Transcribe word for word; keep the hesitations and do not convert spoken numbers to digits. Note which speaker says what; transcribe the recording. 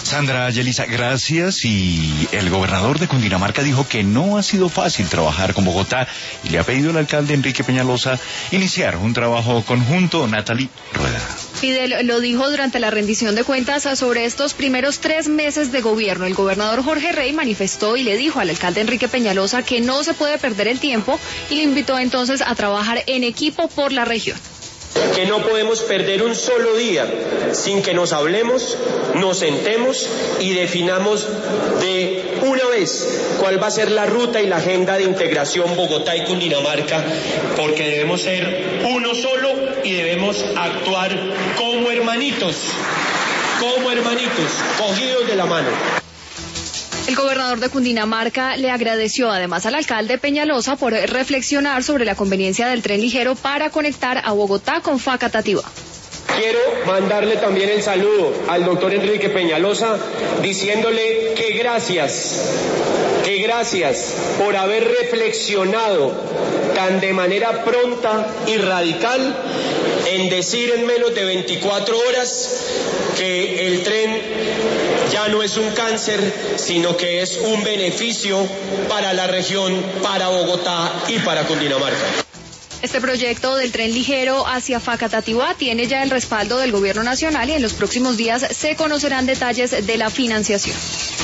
Speaker 1: Sandra Yelisa, gracias. Y el gobernador de Cundinamarca dijo que no ha sido fácil trabajar con Bogotá y le ha pedido al alcalde Enrique Peñalosa iniciar un trabajo conjunto. Natalie Rueda.
Speaker 2: Fidel lo dijo durante la rendición de cuentas sobre estos primeros tres meses de gobierno. El gobernador Jorge Rey manifestó y le dijo al alcalde Enrique Peñalosa que no se puede perder el tiempo y le invitó entonces a trabajar en equipo por la región.
Speaker 3: Que no podemos perder un solo día sin que nos hablemos, nos sentemos y definamos de una vez cuál va a ser la ruta y la agenda de integración Bogotá y Cundinamarca, porque debemos ser uno solo y debemos actuar como hermanitos, como hermanitos, cogidos de la mano.
Speaker 2: El gobernador de Cundinamarca le agradeció además al alcalde Peñalosa por reflexionar sobre la conveniencia del tren ligero para conectar a Bogotá con Facatativá.
Speaker 3: Quiero mandarle también el saludo al doctor Enrique Peñalosa diciéndole que gracias, que gracias por haber reflexionado tan de manera pronta y radical en decir en menos de veinticuatro horas que el tren ya no es un cáncer, sino que es un beneficio para la región, para Bogotá y para Cundinamarca.
Speaker 2: Este proyecto del tren ligero hacia Facatativá tiene ya el respaldo del gobierno nacional y en los próximos días se conocerán detalles de la financiación.